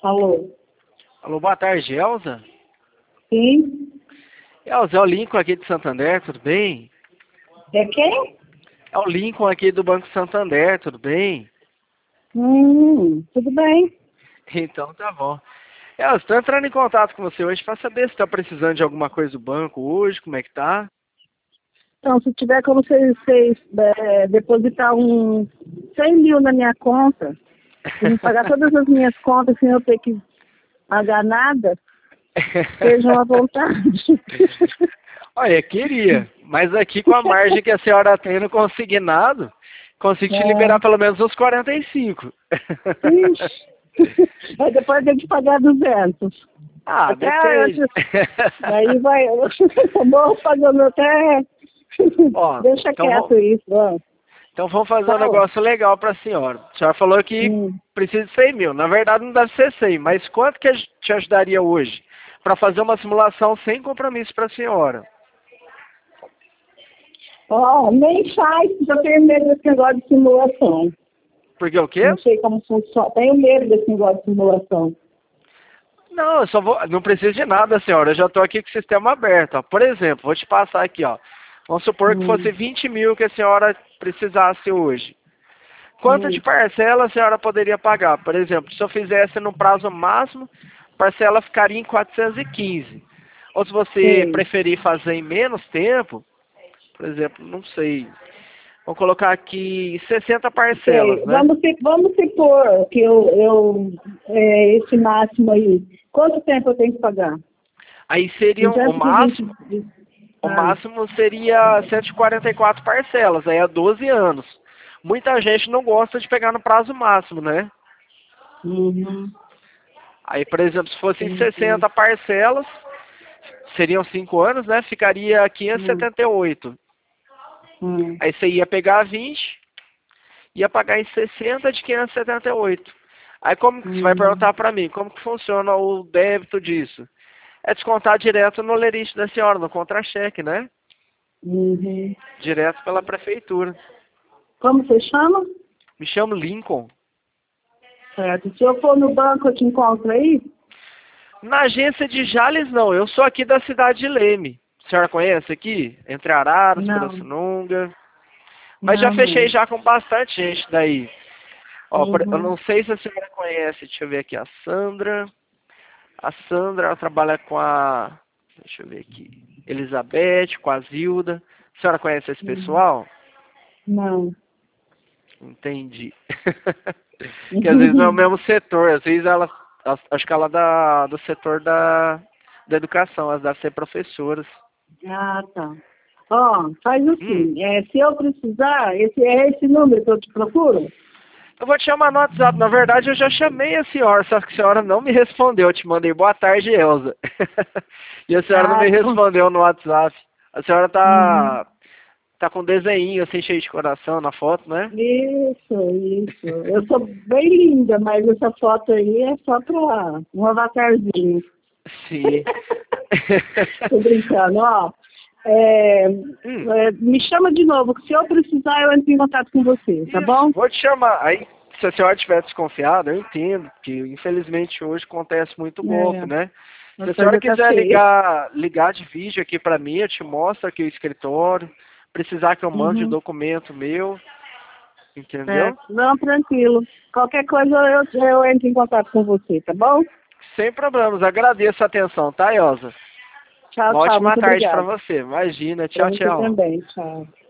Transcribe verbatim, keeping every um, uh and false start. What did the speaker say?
Alô? Alô, boa tarde, Elza? Sim? Elza, é o Lincoln aqui de Santander, tudo bem? É quem? É o Lincoln aqui do Banco Santander, tudo bem? Hum, tudo bem. Então tá bom. Elza, estou entrando em contato com você hoje para saber se está precisando de alguma coisa do banco hoje, como é que tá? Então, se tiver como vocês, vocês é, depositar um cem mil na minha conta, e me pagar todas as minhas contas sem eu ter que pagar nada, sejam à vontade. Olha, queria, mas aqui com a margem que a senhora tem no consignado, consigo te liberar É. pelo menos uns quarenta e cinco. Ixi. Aí depois tem que pagar duzentos. Ah, Até depende. antes. Aí vai, eu vou pagando até. Ó, Deixa então, quieto vamos, isso, ó. então vamos fazer um Fala. negócio legal para a senhora. A senhora falou que Hum. precisa de cem mil. Na verdade não deve ser cem, mas quanto que te ajudaria hoje? Para fazer uma simulação sem compromisso para a senhora. Ó, nem faz, porque eu tenho medo desse negócio de simulação. Porque o quê? Não sei como funciona. Tenho medo desse negócio de simulação. Não, eu só vou. Não precisa de nada, senhora. Eu já estou aqui com o sistema aberto. Ó. Por exemplo, vou te passar aqui, ó. Vamos supor que fosse Hum. vinte mil que a senhora precisasse hoje. Quanto de Hum. parcela a senhora poderia pagar? Por exemplo, se eu fizesse no prazo máximo, parcela ficaria em quatrocentos e quinze. Ou se você Sei. preferir fazer em menos tempo, por exemplo, não sei. Vamos colocar aqui sessenta parcelas, Sei. né? Vamos, se- vamos supor que eu, eu é, esse máximo aí. Quanto tempo eu tenho que pagar? Aí seriam o duzentos e vinte. máximo, o Ah. máximo seria cento e quarenta e quatro parcelas, aí é doze anos. Muita gente não gosta de pegar no prazo máximo, né? Uhum. Aí, por exemplo, se fossem Entendi. sessenta parcelas, seriam cinco anos, né? Ficaria quinhentos e Hum. setenta e oito. Hum. Aí você ia pegar vinte, ia pagar em sessenta de quinhentos e setenta e oito. Aí como que você vai Hum. perguntar para mim, como que funciona o débito disso? É descontar direto no lerite da senhora, no contra-cheque, né? Uhum. Direto pela prefeitura. Como você chama? Me chamo Lincoln. Certo. Se eu for no banco, eu te encontro aí? Na agência de Jales, não. Eu sou aqui da cidade de Leme. A senhora conhece aqui? Entre Araras, Não. Pirassununga. Mas já Não, fechei não. já com bastante gente daí. Ó, por- eu Uhum. não sei se a senhora conhece, deixa eu ver aqui, a Sandra. A Sandra, ela trabalha com a, deixa eu ver aqui, Elizabeth, com a Zilda. A senhora conhece esse Uhum. pessoal? Não. Entendi. Que às vezes não é o mesmo setor, às vezes ela, ela- acho que ela é da, do setor da, da educação, elas devem ser professoras. Ah, tá. Ó, faz Hum, assim, é, se eu precisar, esse, é esse número que eu te procuro? eu vou te chamar no WhatsApp. Na verdade, eu já chamei a senhora, só que a senhora não me respondeu. Eu te mandei boa tarde, Elza. E a senhora não Ah, me tá. respondeu no WhatsApp. A senhora Uhum. tá, tá com um desenho assim cheio de coração na foto, né? Isso, isso. Eu sou bem linda, mas essa foto aí é só pra um avatarzinho. Sim. Tô brincando, ó. É, Hum, é, me chama de novo, que se eu precisar, eu entro em contato com você, tá isso, bom? vou te chamar. Aí, se a senhora estiver desconfiada, eu entendo, que infelizmente hoje acontece muito golpe, É, né? Se a a senhora coisa tá quiser feia. ligar, ligar de vídeo aqui pra mim, eu te mostro aqui o escritório. Precisar que eu mande o Uhum. documento meu, entendeu? Certo. Não, tranquilo. Qualquer coisa eu, eu entro em contato com você, tá bom? Sem problemas. Agradeço a atenção, tá, Elza? Tchau, Uma tchau. ótima Muito tarde pra obrigada. você. Imagina. Para Tchau, você tchau. também. Tchau.